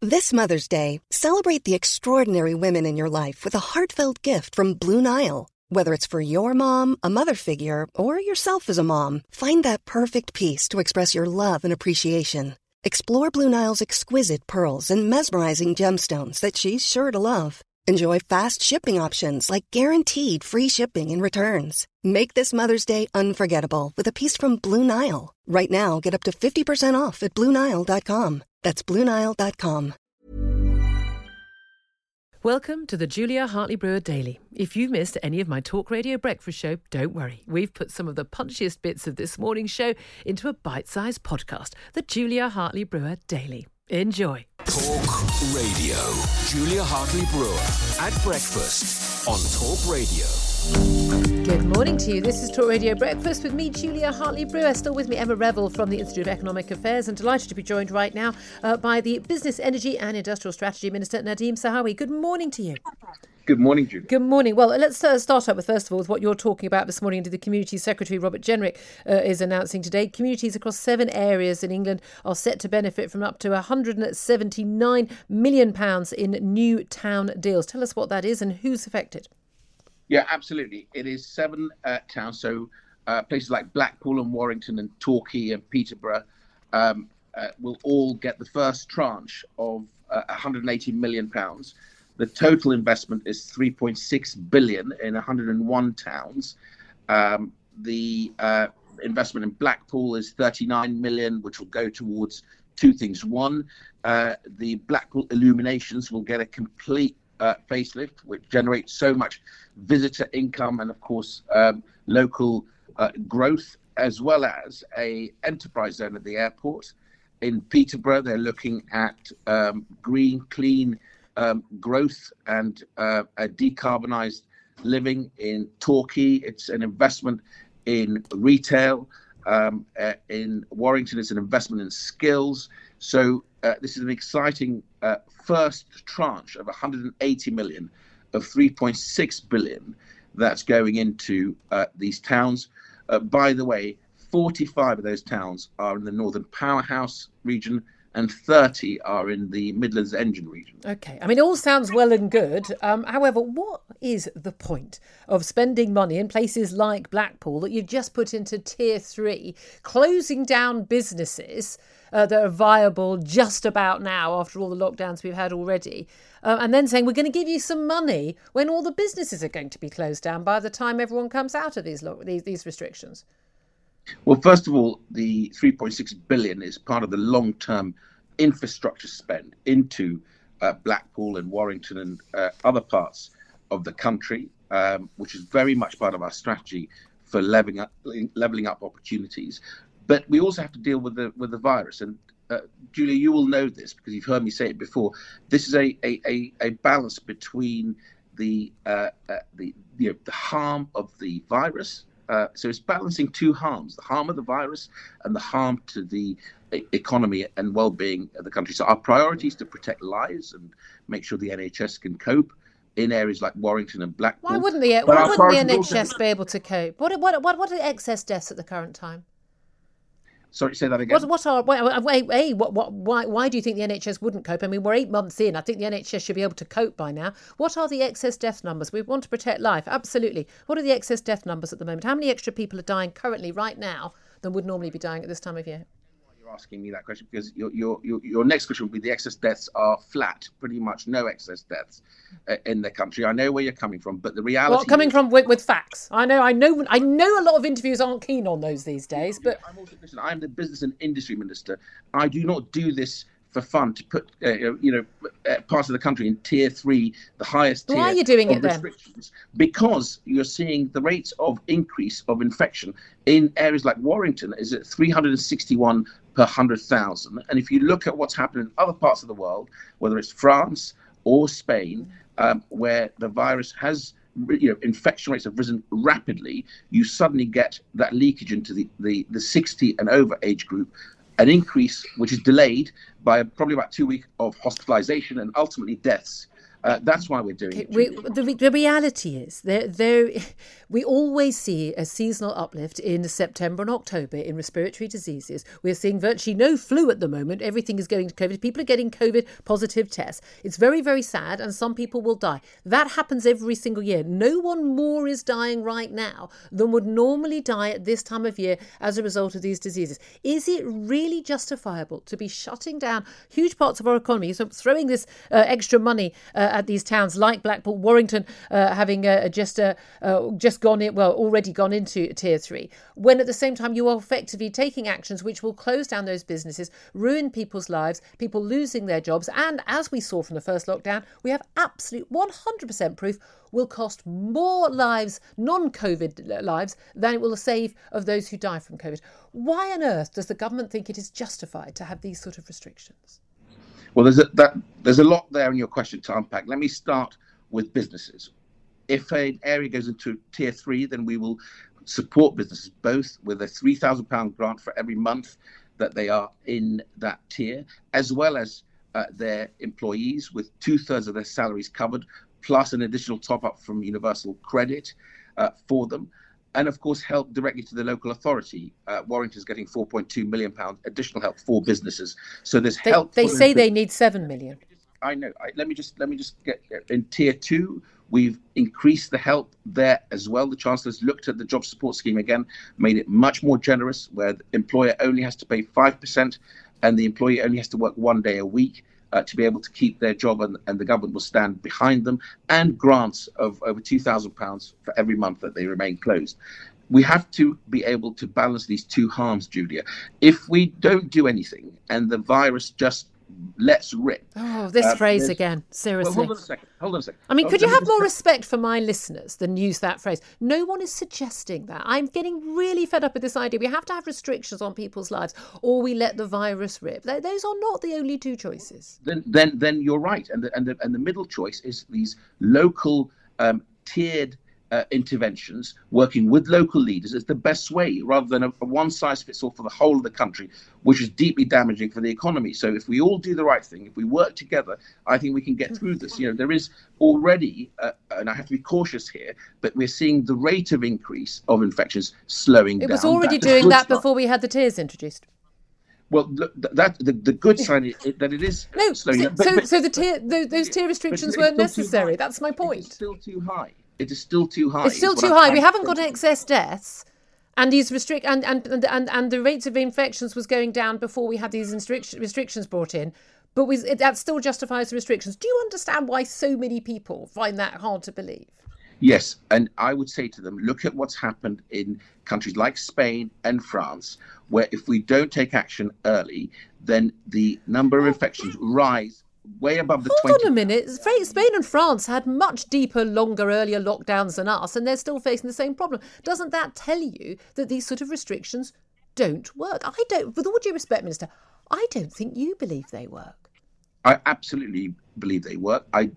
This Mother's Day, celebrate the extraordinary women in your life with a heartfelt gift from Blue Nile. Whether it's for your mom, a mother figure, or yourself as a mom, find that perfect piece to express your love and appreciation. Explore Blue Nile's exquisite pearls and mesmerizing gemstones that she's sure to love. Enjoy fast shipping options like guaranteed free shipping and returns. Make this Mother's Day unforgettable with a piece from Blue Nile. Right now, get up to 50% off at BlueNile.com. That's BlueNile.com. Welcome to the Julia Hartley Brewer Daily. If you missed any of my Talk Radio breakfast show, don't worry. We've put some of the punchiest bits of this morning's show into a bite-sized podcast, the Julia Hartley Brewer Daily. Enjoy. Talk Radio. Julia Hartley Brewer at breakfast on Talk Radio. Good morning to you. This is Talk Radio Breakfast with me, Julia Hartley Brewer. Still with me, Emma Revel from the Institute of Economic Affairs, and delighted to be joined right now by the Business, Energy and Industrial Strategy Minister, Nadhim Zahawi. Good morning to you. Good morning, Julia. Good morning. Well, let's start up with, first of all, with what you're talking about this morning. The Community Secretary, Robert Jenrick, is announcing today communities across 7 areas in England are set to benefit from up to £179 million in new town deals. Tell us what that is and who's affected. Yeah, absolutely. It is 7 towns, so places like Blackpool and Warrington and Torquay and Peterborough will all get the first tranche of £180 million. The total investment is £3.6 billion in 101 towns. The investment in Blackpool is £39 million, which will go towards 2 things. One, the Blackpool Illuminations will get a complete facelift, which generates so much visitor income and, of course, local growth, as well as a enterprise zone at the airport. In Peterborough, they're looking at green, clean growth and a decarbonised living. In Torquay, it's an investment in retail. In Warrington, it's an investment in skills. So this is an exciting first tranche of 180 million of 3.6 billion that's going into these towns. By the way, 45 of those towns are in the Northern Powerhouse region and 30 are in the Midlands Engine region. OK. I mean, it all sounds well and good. However, what is the point of spending money in places like Blackpool that you've just put into Tier 3, closing down businesses that are viable just about now after all the lockdowns we've had already, and then saying we're going to give you some money when all the businesses are going to be closed down by the time everyone comes out of these restrictions? Well, first of all, the 3.6 billion is part of the long-term infrastructure spend into Blackpool and Warrington and other parts of the country, which is very much part of our strategy for levelling up opportunities. But we also have to deal with the virus. And Julia, you will know this because you've heard me say it before. This is a balance between the harm of the virus. So it's balancing 2 harms: the harm of the virus and the harm to the economy and well-being of the country. So our priority is to protect lives and make sure the NHS can cope in areas like Warrington and Blackpool. Why wouldn't the NHS be able to cope? What are the excess deaths at the current time? Sorry, say that again. Why do you think the NHS wouldn't cope? I mean, we're 8 months in. I think the NHS should be able to cope by now. What are the excess death numbers? We want to protect life, absolutely. What are the excess death numbers at the moment? How many extra people are dying currently, right now, than would normally be dying at this time of year? You're asking me that question because your next question would be the excess deaths are flat, pretty much no excess deaths in the country. I know where you're coming from, but the reality. Well, coming from with facts. I know. A lot of interviews aren't keen on those these days. But I'm the business and industry minister. I do not do this for fun to put parts of the country in Tier 3, the highest tier. Why are you doing it then? Because you're seeing the rates of increase of infection in areas like Warrington is at 361 per 100,000. And if you look at what's happened in other parts of the world, whether it's France or Spain, where the virus has, infection rates have risen rapidly, you suddenly get that leakage into the 60 and over age group, an increase which is delayed by probably about 2 weeks of hospitalization and ultimately deaths. That's why we're doing it. The reality is, we always see a seasonal uplift in September and October in respiratory diseases. We're seeing virtually no flu at the moment. Everything is going to COVID. People are getting COVID positive tests. It's very, very sad, and some people will die. That happens every single year. No one more is dying right now than would normally die at this time of year as a result of these diseases. Is it really justifiable to be shutting down huge parts of our economy, so throwing this extra money at these towns like Blackpool, Warrington, having just gone in, already gone into tier 3, when at the same time you are effectively taking actions which will close down those businesses, ruin people's lives, people losing their jobs, and as we saw from the first lockdown, we have absolute 100% proof will cost more lives, non-COVID lives, than it will save of those who die from COVID. Why on earth does the government think it is justified to have these sort of restrictions? Well, there's a lot there in your question to unpack. Let me start with businesses. If an area goes into tier 3, then we will support businesses both with a £3,000 grant for every month that they are in that tier, as well as their employees with 2/3 of their salaries covered, plus an additional top-up from Universal Credit for them. And, of course, help directly to the local authority. Warrington's getting £4.2 million additional help for businesses. So there's help. They say they need £7 million. I know. Let me just get in tier 2. We've increased the help there as well. The Chancellor's looked at the job support scheme again, made it much more generous, where the employer only has to pay 5% and the employee only has to work 1 day a week to be able to keep their job, and the government will stand behind them, and grants of over £2,000 for every month that they remain closed. We have to be able to balance these two harms, Julia. If we don't do anything and the virus just lets rip. Oh, this phrase again, seriously. Well, hold on a second. I mean, could you have more respect for my listeners than use that phrase? No one is suggesting that. I'm getting really fed up with this idea. We have to have restrictions on people's lives, or we let the virus rip. Those are not the only two choices. Then you're right, and the middle choice is these local tiered interventions, working with local leaders, is the best way, rather than a one-size-fits-all for the whole of the country, which is deeply damaging for the economy. So if we all do the right thing, if we work together, I think we can get through this. You know, there is already, and I have to be cautious here, but we're seeing the rate of increase of infections slowing down. It was already doing that before we had the tiers introduced. Well, the good sign is that it is slowing down. So those tier restrictions weren't necessary. That's my point. It's still too high. It is still too high. It's still too high. We haven't got excess deaths, and these and the rates of infections was going down before we had these restrictions brought in. But that still justifies the restrictions. Do you understand why so many people find that hard to believe? Yes, and I would say to them, look at what's happened in countries like Spain and France, where if we don't take action early, then the number of infections rise way above the 20. Hold on a minute. Spain and France had much deeper, longer, earlier lockdowns than us, and they're still facing the same problem. Doesn't that tell you that these sort of restrictions don't work? With all due respect, Minister, I don't think you believe they work. I absolutely believe they work. I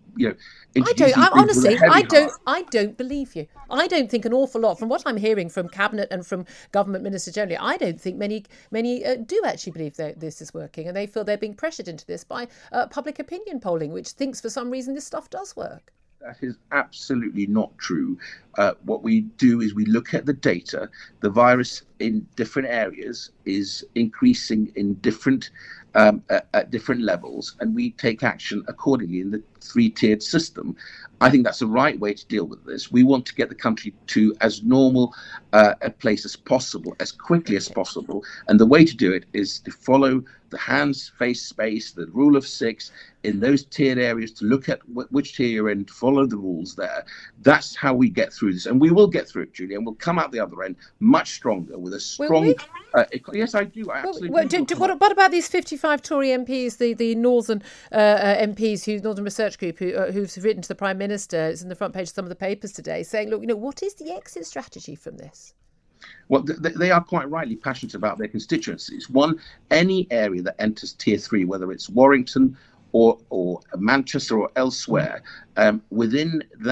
don't believe you. I don't think an awful lot, from what I'm hearing from Cabinet and from government ministers generally, I don't think many do actually believe that this is working, and they feel they're being pressured into this by public opinion polling, which thinks for some reason this stuff does work. That is absolutely not true. What we do is we look at the data. The virus in different areas is increasing in different at different levels, and we take action accordingly in the three-tiered system. I think that's the right way to deal with this. We want to get the country to as normal a place as possible, as quickly as possible. And the way to do it is to follow the hands, face, space, the rule of 6 in those tiered areas, to look at which tier you're in, to follow the rules there. That's how we get through this. And we will get through it, Julia, and we'll come out the other end much stronger with a strong... yes, I do. I absolutely do. What about these 55 Tory MPs, the Northern MPs, Northern Research Group, who've written to the Prime Minister, it's in the front page of some of the papers today, saying, look, what is the exit strategy from this? Well, they are quite rightly passionate about their constituencies. One, any area that enters tier 3, whether it's Warrington or Manchester or elsewhere, within that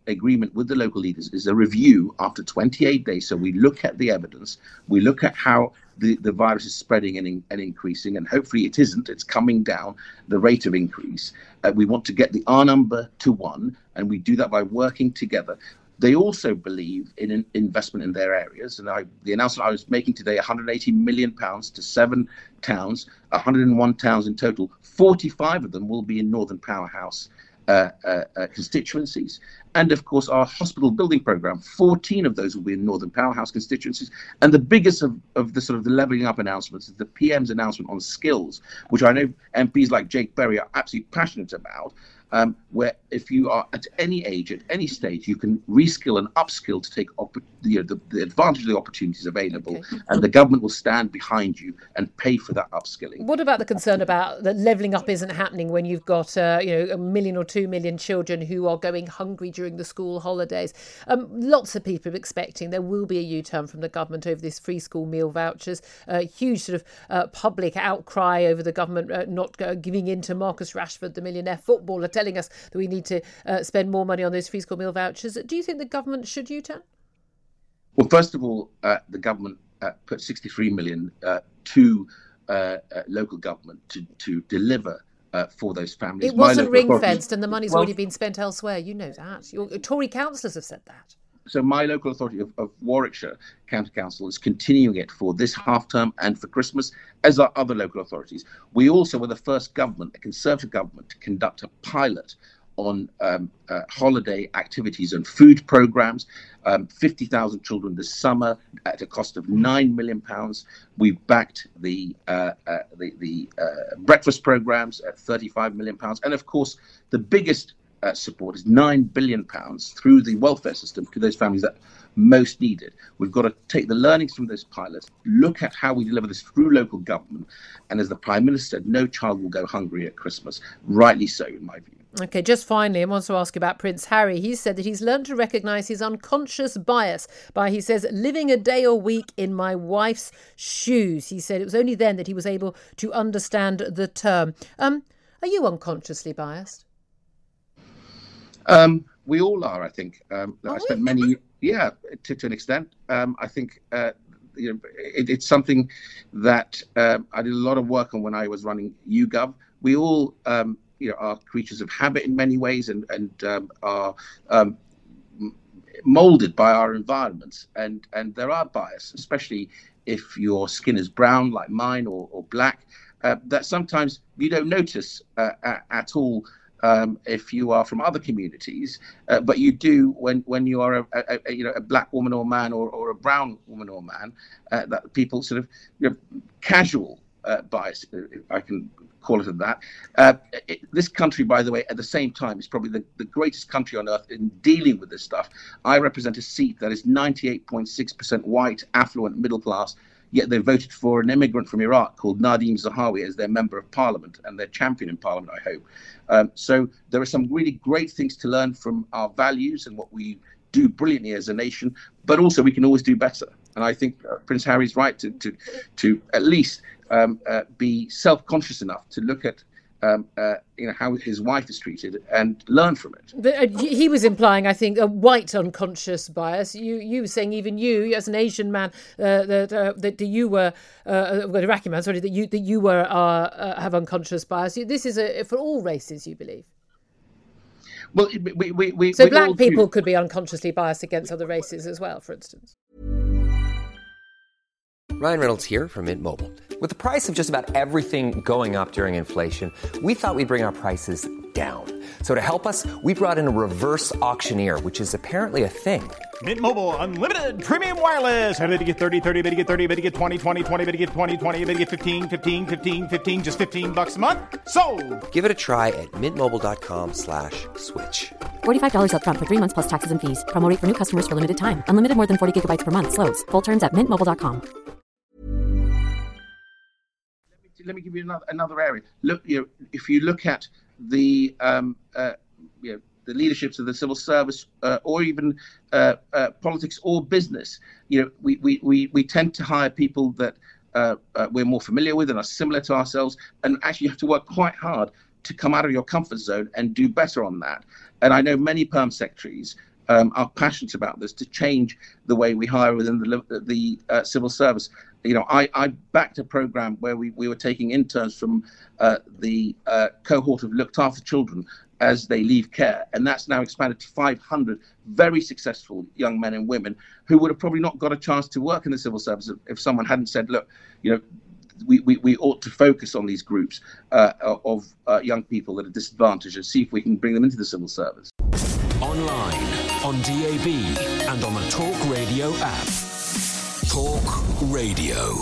agreement with the local leaders is a review after 28 days. So we look at the evidence, we look at how the virus is spreading and increasing, and hopefully it isn't, it's coming down, the rate of increase. We want to get the R number to 1, and we do that by working together. They also believe in an investment in their areas. And the announcement I was making today, £180 million to 7 towns, 101 towns in total. 45 of them will be in Northern Powerhouse constituencies. And of course, our hospital building programme, 14 of those will be in Northern Powerhouse constituencies. And the biggest of the sort of the levelling up announcements is the PM's announcement on skills, which I know MPs like Jake Berry are absolutely passionate about. Where if you are at any age, at any stage, you can reskill and upskill to take the advantage of the opportunities available, and the government will stand behind you and pay for that upskilling. What about the concern about that levelling up isn't happening when you've got 1 million or 2 million children who are going hungry during the school holidays? Lots of people are expecting there will be a U-turn from the government over this free school meal vouchers. Huge sort of public outcry over the government not giving in to Marcus Rashford, the millionaire footballer, telling us that we need to spend more money on those free school meal vouchers. Do you think the government should U-turn? Well, first of all, the government put 63 million to local government to deliver for those families. It wasn't ring-fenced and the money's already been spent elsewhere. You know that. Your Tory councillors have said that. So my local authority of Warwickshire County Council is continuing it for this half term and for Christmas, as are other local authorities. We also were the first government, a Conservative government, to conduct a pilot on holiday activities and food programmes. 50,000 children this summer at a cost of £9 million. We've backed the breakfast programmes at £35 million. And of course, the biggest support is £9 billion through the welfare system to those families that most need it. We've got to take the learnings from those pilots, look at how we deliver this through local government. And as the Prime Minister said, no child will go hungry at Christmas. Rightly so, in my view. OK, just finally, I want to ask you about Prince Harry. He said that he's learned to recognise his unconscious bias by, he says, living a day or week in my wife's shoes. He said it was only then that he was able to understand the term. Are you unconsciously biased? We all are, I think. I spent many, to an extent. I think it's something that I did a lot of work on when I was running YouGov. We all, are creatures of habit in many ways and are moulded by our environments. And there are bias, especially if your skin is brown like mine or black, that sometimes you don't notice at all. If you are from other communities, but you do when you are a black woman or man or a brown woman or man, that people sort of casual bias, I can call it that. This country, by the way, at the same time, is probably the greatest country on earth in dealing with this stuff. I represent a seat that is 98.6% white, affluent, middle class. Yet they voted for an immigrant from Iraq called Nadim Zahawi as their member of parliament and their champion in parliament, I hope. So there are some really great things to learn from our values and what we do brilliantly as a nation, but also we can always do better. And I think Prince Harry's right to at least be self-conscious enough to look at how his wife is treated and learn from it. But he was implying, I think, a white unconscious bias. You were saying even you, as an Asian man, that you were Iraqi man, sorry, that you were have unconscious bias. This is for all races, you believe. Well, so black people could be unconsciously biased against other races as well, for instance. Ryan Reynolds here from Mint Mobile. With the price of just about everything going up during inflation, we thought we'd bring our prices down. So to help us, we brought in a reverse auctioneer, which is apparently a thing. Mint Mobile Unlimited Premium Wireless. How to get 30, 30, bit to get 30, bit to get 20, 20, 20, bit to get 20, 20, bit to get 15, 15, 15, 15, just $15 a month? Sold! Give it a try at mintmobile.com/switch. $45 up front for 3 months plus taxes and fees. Promo rate for new customers for limited time. Unlimited more than 40 gigabytes per month. Slows full terms at mintmobile.com. Let me give you another area. Look, if you look at the the leaderships of the civil service or even politics or business, we tend to hire people that we're more familiar with and are similar to ourselves, and actually you have to work quite hard to come out of your comfort zone and do better on that. And I know many perm secretaries are passionate about this, to change the way we hire within the civil service. I backed a program where we were taking interns from the cohort of looked after children as they leave care, and that's now expanded to 500 very successful young men and women who would have probably not got a chance to work in the civil service if someone hadn't said, look, we ought to focus on these groups of young people that are disadvantaged and see if we can bring them into the civil service. Online, on DAB, and on the Talk Radio app. Talk Radio.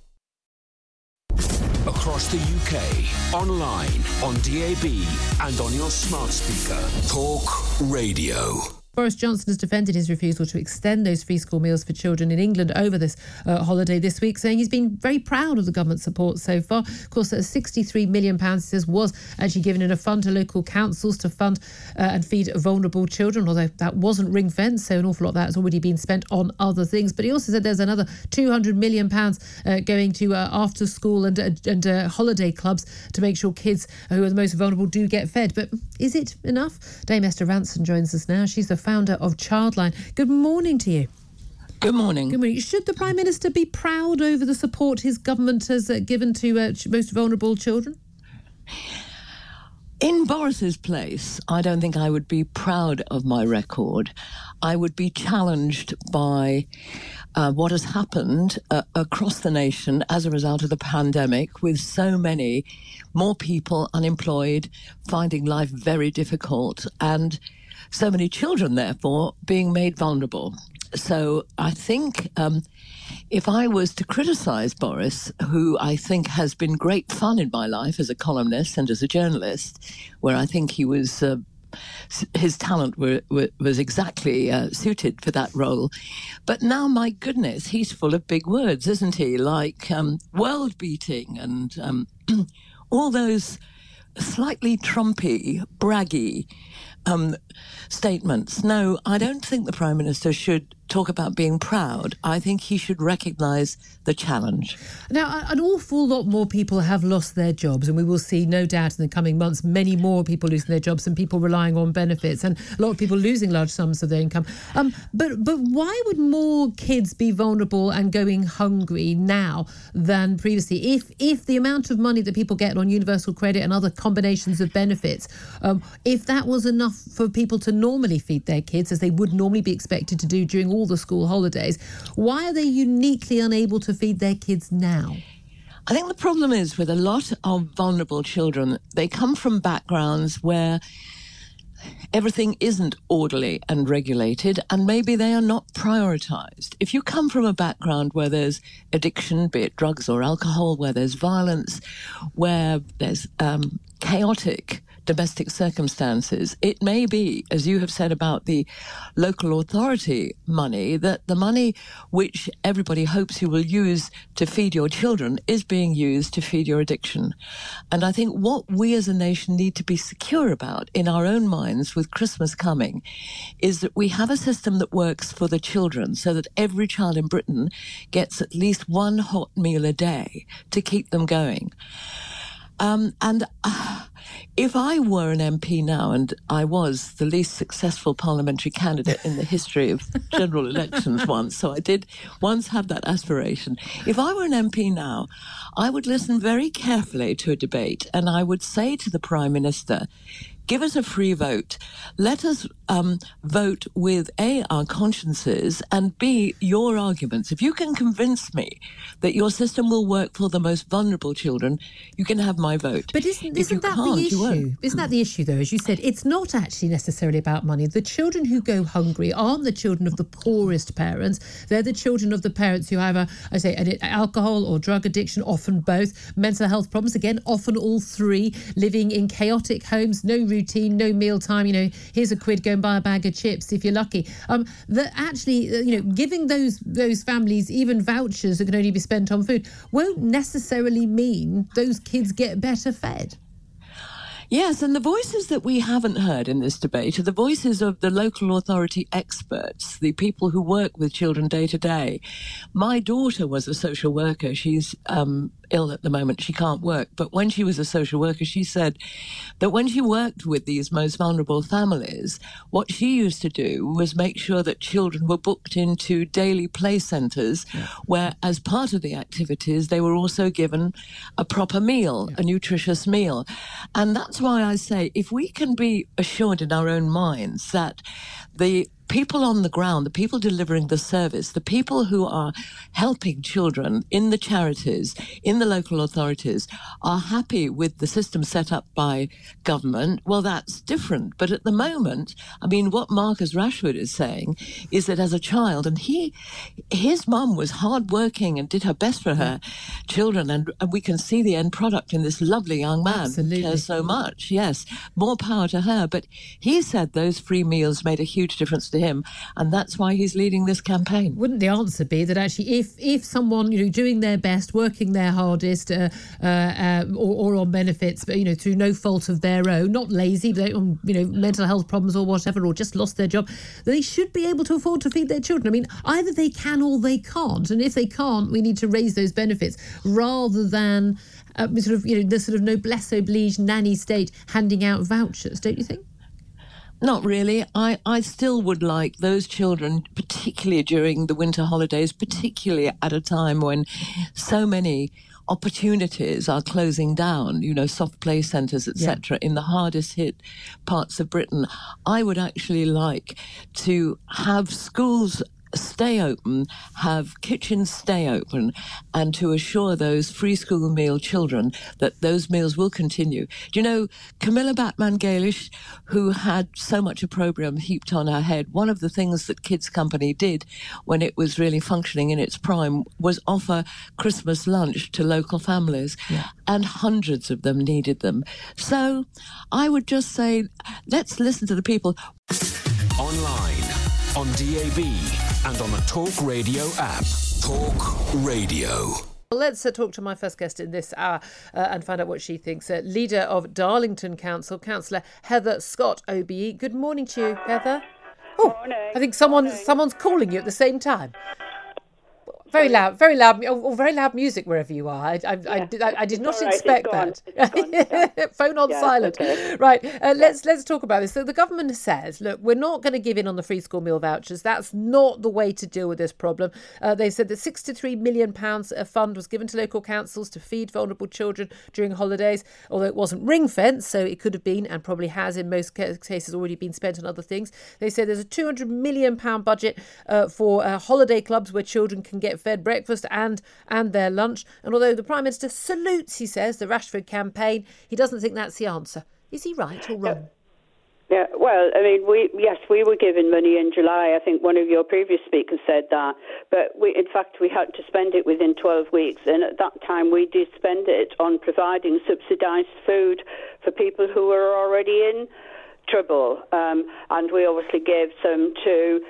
Across the UK, online, on DAB, and on your smart speaker. Talk Radio. Boris Johnson has defended his refusal to extend those free school meals for children in England over this holiday this week, saying he's been very proud of the government support so far. Of course, £63 million, he says, was actually given in a fund to local councils to fund and feed vulnerable children, although that wasn't ring-fenced, so an awful lot of that has already been spent on other things. But he also said there's another £200 million going to after-school and holiday clubs to make sure kids who are the most vulnerable do get fed. But is it enough? Dame Esther Ranson joins us now. She's the founder of Childline. Good morning to you. Good morning. Good morning. Should the Prime Minister be proud over the support his government has given to most vulnerable children? In Boris's place, I don't think I would be proud of my record. I would be challenged by what has happened across the nation as a result of the pandemic, with so many more people unemployed, finding life very difficult, and so many children, therefore, being made vulnerable. So I think if I was to criticise Boris, who I think has been great fun in my life as a columnist and as a journalist, where I think he was his talent was exactly suited for that role. But now, my goodness, he's full of big words, isn't he? Like world-beating and all those slightly Trumpy, braggy statements. No, I don't think the Prime Minister should talk about being proud. I think he should recognise the challenge. Now, an awful lot more people have lost their jobs, and we will see, no doubt, in the coming months, many more people losing their jobs and people relying on benefits, and a lot of people losing large sums of their income. But why would more kids be vulnerable and going hungry now than previously? If the amount of money that people get on universal credit and other combinations of benefits, if that was enough for people to normally feed their kids, as they would normally be expected to do during all the school holidays, why are they uniquely unable to feed their kids now? I think the problem is with a lot of vulnerable children, they come from backgrounds where everything isn't orderly and regulated, and maybe they are not prioritised. If you come from a background where there's addiction, be it drugs or alcohol, where there's violence, where there's chaotic domestic circumstances, it may be, as you have said about the local authority money, that the money which everybody hopes you will use to feed your children is being used to feed your addiction. And I think what we as a nation need to be secure about in our own minds with Christmas coming is that we have a system that works for the children, so that every child in Britain gets at least one hot meal a day to keep them going. If I were an MP now, and I was the least successful parliamentary candidate in the history of general elections once, so I did once have that aspiration. If I were an MP now, I would listen very carefully to a debate, and I would say to the Prime Minister, give us a free vote. Let us vote with A, our consciences, and B, your arguments. If you can convince me that your system will work for the most vulnerable children, you can have my vote. But isn't that the issue? Isn't that the issue, though? As you said, it's not actually necessarily about money. The children who go hungry aren't the children of the poorest parents. They're the children of the parents who have an alcohol or drug addiction, often both, mental health problems, again, often all three, living in chaotic homes, no routine, no meal time. Here's a quid, go and buy a bag of chips if you're lucky. That actually, giving those families even vouchers that can only be spent on food won't necessarily mean those kids get better fed. Yes, and the voices that we haven't heard in this debate are the voices of the local authority experts, the people who work with children day to day. My daughter was a social worker. She's ill at the moment. She can't work. But when she was a social worker, she said that when she worked with these most vulnerable families, what she used to do was make sure that children were booked into daily play centres where, as part of the activities, they were also given a proper meal, a nutritious meal. And that's why I say, if we can be assured in our own minds that the people on the ground, the people delivering the service, the people who are helping children in the charities, in the local authorities, are happy with the system set up by government, well, that's different. But at the moment, I mean, what Marcus Rashford is saying is that as a child, and his mum was hardworking and did her best for her children, and we can see the end product in this lovely young man who cares so much. Yes, more power to her. But he said those free meals made a huge difference to him, and that's why he's leading this campaign. Wouldn't the answer be that actually if someone, doing their best, working their hardest, or on benefits, but through no fault of their own, not lazy, but on mental health problems or whatever, or just lost their job, they should be able to afford to feed their children. I mean, either they can or they can't, and if they can't, we need to raise those benefits rather than the sort of noblesse oblige nanny state handing out vouchers, don't you think? Not really. I still would like those children, particularly during the winter holidays, particularly at a time when so many opportunities are closing down, soft play centres, etc., in the hardest hit parts of Britain. I would actually like to have schools stay open, have kitchens stay open, and to assure those free school meal children that those meals will continue. Do you know, Camilla Batman-Gaelish, who had so much opprobrium heaped on her head, one of the things that Kids Company did when it was really functioning in its prime was offer Christmas lunch to local families, and hundreds of them needed them. So I would just say, let's listen to the people. Online, on DAB, and on the Talk Radio app. Talk Radio. Well, let's talk to my first guest in this hour and find out what she thinks. Leader of Darlington Council, Councillor Heather Scott, OBE. Good morning to you, Heather. Oh, morning. I think someone's calling you at the same time. Very loud, very loud music wherever you are. I did not expect that. Phone on silent. Okay. Right, let's talk about this. So the government says, look, we're not going to give in on the free school meal vouchers. That's not the way to deal with this problem. They said that £63 million a fund was given to local councils to feed vulnerable children during holidays, although it wasn't ring-fenced, so it could have been and probably has in most cases already been spent on other things. They said there's a £200 million budget for holiday clubs where children can get fed breakfast and their lunch. And although the Prime Minister salutes, he says, the Rashford campaign, he doesn't think that's the answer. Is he right or wrong? Yeah, well, I mean, we were given money in July. I think one of your previous speakers said that. But in fact, we had to spend it within 12 weeks. And at that time, we did spend it on providing subsidised food for people who were already in trouble, and we obviously gave some to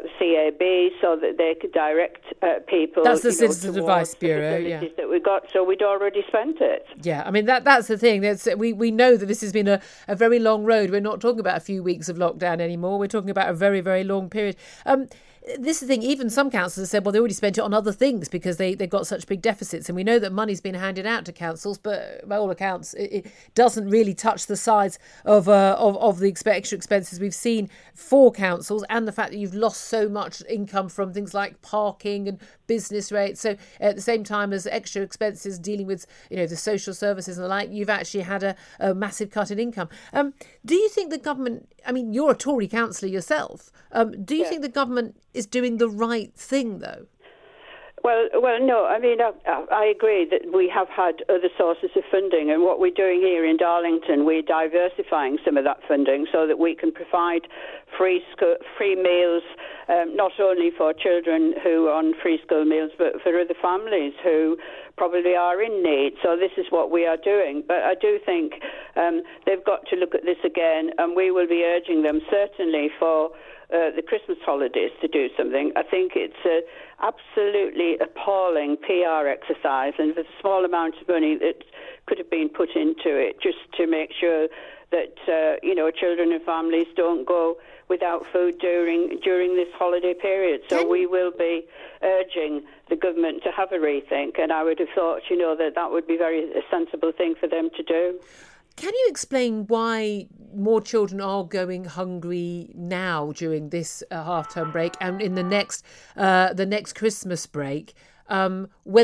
CAB so that they could direct people. That's the Citizens Advice Bureau, that we got, so we'd already spent it. Yeah, I mean that's the thing. We know that this has been a very long road. We're not talking about a few weeks of lockdown anymore. We're talking about a very, very long period. This is the thing, even some councils have said, well, they already spent it on other things because they've got such big deficits. And we know that money's been handed out to councils, but by all accounts, it doesn't really touch the size of the extra expenses we've seen for councils, and the fact that you've lost so much income from things like parking and business rates. So at the same time as extra expenses dealing with the social services and the like, you've actually had a massive cut in income. Do you think the government, I mean, you're a Tory councillor yourself, do you think the government is doing the right thing, though? Well, no. I mean, I agree that we have had other sources of funding, and what we're doing here in Darlington, we're diversifying some of that funding so that we can provide free meals, not only for children who are on free school meals, but for other families who probably are in need. So this is what we are doing. But I do think they've got to look at this again, and we will be urging them certainly for the Christmas holidays to do something. I think it's an absolutely appalling PR exercise, and there's a small amount of money that could have been put into it just to make sure that children and families don't go without food during this holiday period. So we will be urging the government to have a rethink, and I would have thought, that would be a sensible thing for them to do. Can you explain why more children are going hungry now during this half-term break and in the next Christmas break? Are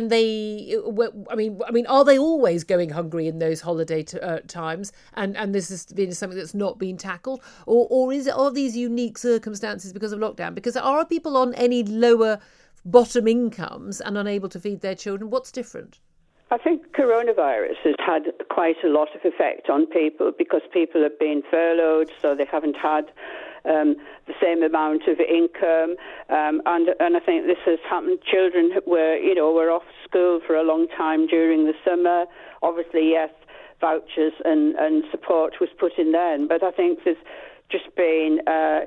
they always going hungry in those holiday times? And this has been something that's not been tackled, or are these unique circumstances because of lockdown? Because are people on any lower bottom incomes and unable to feed their children? What's different? I think coronavirus has had quite a lot of effect on people because people have been furloughed, so they haven't had the same amount of income, and I think this has happened. Children were off school for a long time during the summer. Obviously, yes, vouchers and support was put in then, but I think there's just been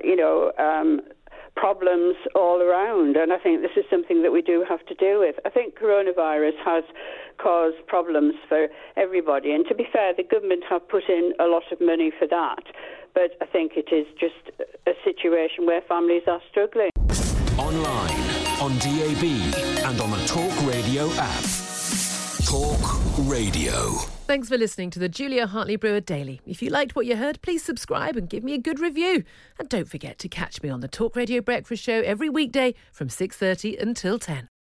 problems all around, and I think this is something that we do have to deal with. I think coronavirus has caused problems for everybody, and to be fair, the government have put in a lot of money for that, but I think it is just a situation where families are struggling. Online, on DAB and on the Talk Radio app. Talk Radio. Thanks for listening to the Julia Hartley-Brewer Daily. If you liked what you heard, please subscribe and give me a good review. And don't forget to catch me on the Talk Radio Breakfast Show every weekday from 6:30 until 10.